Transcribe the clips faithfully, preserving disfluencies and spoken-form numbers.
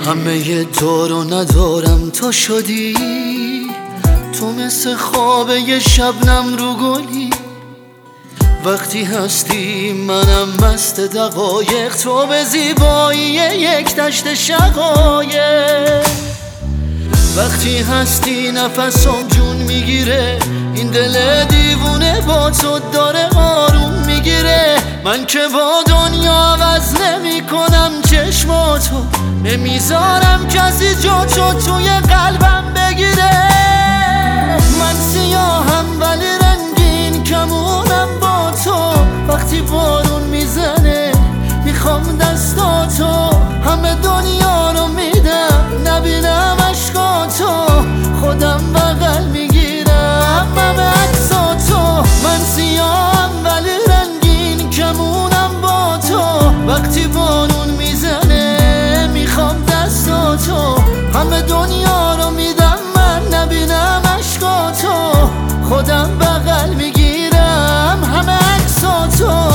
همه دار و ندارم تو شدی، تو مثل خواب یه شبنم رو گلی. وقتی هستی منم مست دقایق، تو به زیبایی یک دشت شقایق. وقتی هستی نفسم جون میگیره، این دل دیوونه با تو داره آروم میگیره. من که با دنیا عوض نمی کنم چشماتو، نمیذارم کسی جا تو توی قلبم بگیره. من سیاهم ولی رنگین کمونم با تو، وقتی بارون میزنه میخوام دستاتو. همه دنیا رو میدم نبینم عشقاتو، خودم بغل میگیرم همه عکساتو. من سیاهم ولی رنگین کمونم با تو، وقتی بارون میزنه میخوام دستاتو. همه دنیا رو میدم من نبینم عشقاتو، خودم بغل میگیرم همه عکساتو.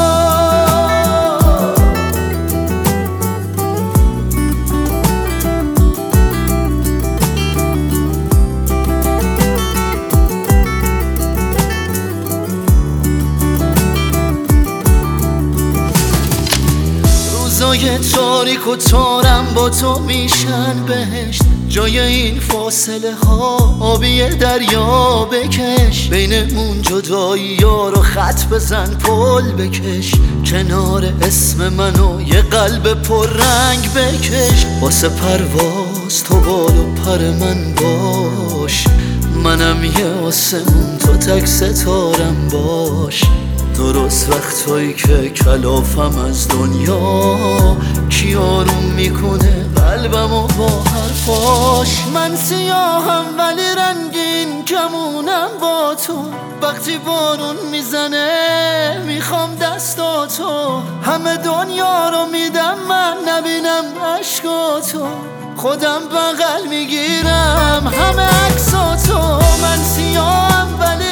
روزای تاریک و تارم با تو میشن بهشت، جای این فاصله ها آبی دریا بکش. بینمون جدایی ها رو خط بزن پل بکش، کنار اسم منو یه قلب پر رنگ بکش. واسه پرواز تو بال و پر من باش، منم یه آسمون تو تک ستارم باش. درست وقتایی که کلافم از دنیا، کی آروم میکنه قلبمو با حرفاش. من سیاهم ولی رنگین کمونم با تو، وقتی بارون میزنه میخوام دستاتو. همه دنیا رو میدم من نبینم عشقاتو، خودم بغل میگیرم همه عکساتو. من سیاهم ولی